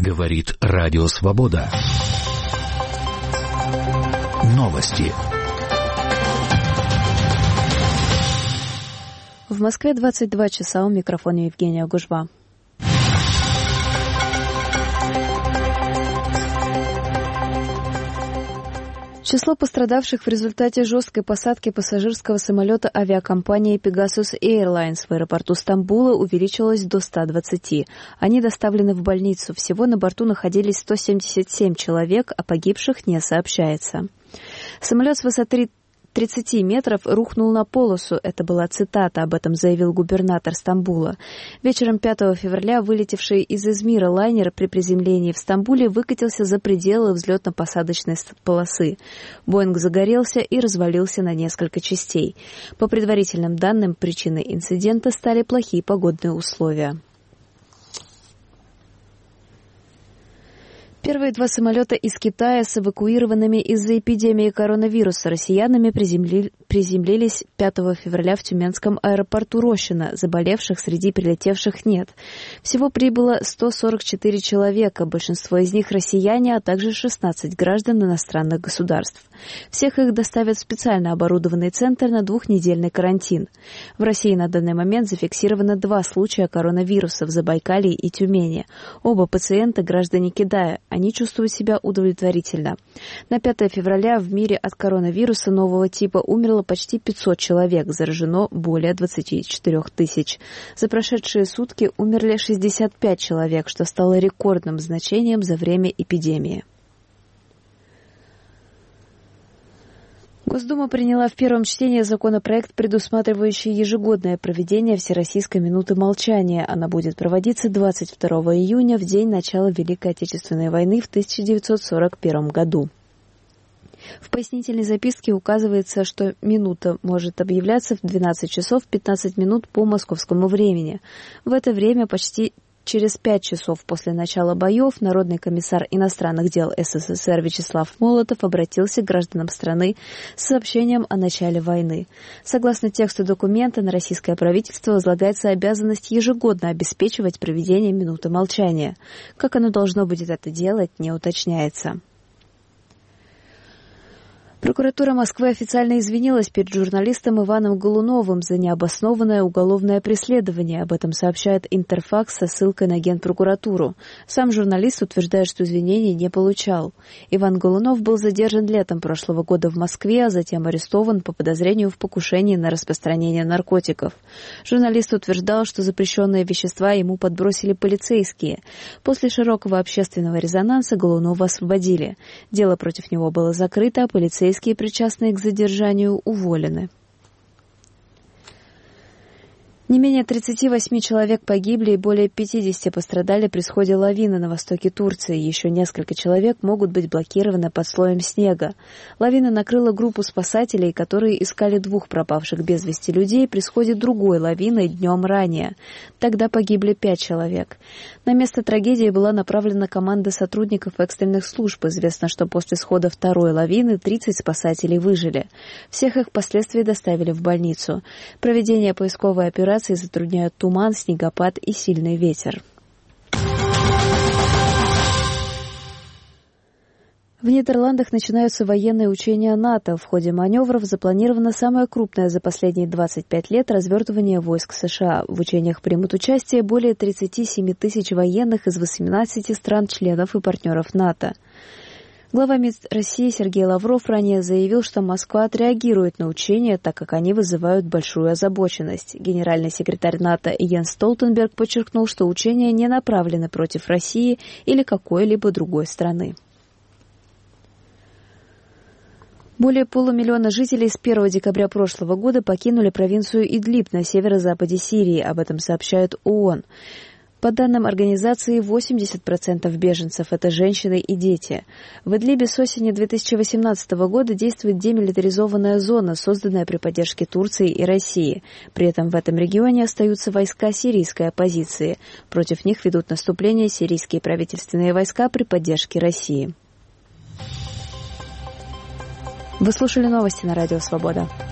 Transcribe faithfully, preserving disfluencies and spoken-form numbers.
Говорит Радио Свобода. Новости. В Москве двадцать два часа, у микрофона Евгения Гужва. Число пострадавших в результате жесткой посадки пассажирского самолета авиакомпании Pegasus Airlines в аэропорту Стамбула увеличилось до ста двадцати. Они доставлены в больницу. Всего на борту находились сто семьдесят семь человек, о погибших не сообщается. Самолет с высоты тридцати метров рухнул на полосу. Это была цитата, об этом заявил губернатор Стамбула. Вечером пятого февраля вылетевший из Измира лайнер при приземлении в Стамбуле выкатился за пределы взлетно-посадочной полосы. Боинг загорелся и развалился на несколько частей. По предварительным данным, причиной инцидента стали плохие погодные условия. Первые два самолета из Китая с эвакуированными из-за эпидемии коронавируса россиянами приземли... приземлились пятого февраля в тюменском аэропорту Рощино. Заболевших среди прилетевших нет. Всего прибыло сто сорок четыре человека, большинство из них россияне, а также шестнадцать граждан иностранных государств. Всех их доставят в специально оборудованный центр на двухнедельный карантин. В России на данный момент зафиксировано два случая коронавируса в Забайкалье и Тюмени. Оба пациента граждане Китая. Они чувствуют себя удовлетворительно. На пятое февраля в мире от коронавируса нового типа умерло почти пятьсот человек, заражено более двадцати четырёх тысяч. За прошедшие сутки умерли шестьдесят пять человек, что стало рекордным значением за время эпидемии. Госдума приняла в первом чтении законопроект, предусматривающий ежегодное проведение Всероссийской минуты молчания. Она будет проводиться двадцать второго июня, в день начала Великой Отечественной войны в тысяча девятьсот сорок первом году. В пояснительной записке указывается, что минута может объявляться в двенадцать часов пятнадцать минут по московскому времени. В это время почти через пять часов после начала боев Народный комиссар иностранных дел СССР Вячеслав Молотов обратился к гражданам страны с сообщением о начале войны. Согласно тексту документа, на российское правительство возлагается обязанность ежегодно обеспечивать проведение минуты молчания. Как оно должно будет это делать, не уточняется. Прокуратура Москвы официально извинилась перед журналистом Иваном Голуновым за необоснованное уголовное преследование. Об этом сообщает Интерфакс со ссылкой на Генпрокуратуру. Сам журналист утверждает, что извинений не получал. Иван Голунов был задержан летом прошлого года в Москве, а затем арестован по подозрению в покушении на распространение наркотиков. Журналист утверждал, что запрещенные вещества ему подбросили полицейские. После широкого общественного резонанса Голунова освободили. Дело против него было закрыто, а полицейские Полицейские, причастные к задержанию, уволены. Не менее тридцати восьми человек погибли и более пятидесяти пострадали при сходе лавины на востоке Турции. Еще несколько человек могут быть блокированы под слоем снега. Лавина накрыла группу спасателей, которые искали двух пропавших без вести людей при сходе другой лавины днем ранее. Тогда погибли пять человек. На место трагедии была направлена команда сотрудников экстренных служб. Известно, что после схода второй лавины тридцать спасателей выжили. Всех их впоследствии доставили в больницу. Проведение поисковой операции затрудняют туман, снегопад и сильный ветер. В Нидерландах начинаются военные учения НАТО. В ходе маневров запланировано самое крупное за последние двадцать пять лет развертывание войск США. В учениях примут участие более тридцати семи тысяч военных из восемнадцати стран-членов и партнеров НАТО. Глава МИД России Сергей Лавров ранее заявил, что Москва отреагирует на учения, так как они вызывают большую озабоченность. Генеральный секретарь НАТО Йенс Столтенберг подчеркнул, что учения не направлены против России или какой-либо другой страны. Более полумиллиона жителей с первого декабря прошлого года покинули провинцию Идлиб на северо-западе Сирии. Об этом сообщает ООН. По данным организации, восемьдесят процентов беженцев – это женщины и дети. В Идлибе с осени две тысячи восемнадцатого года действует демилитаризованная зона, созданная при поддержке Турции и России. При этом в этом регионе остаются войска сирийской оппозиции. Против них ведут наступление сирийские правительственные войска при поддержке России. Вы слушали новости на Радио Свобода.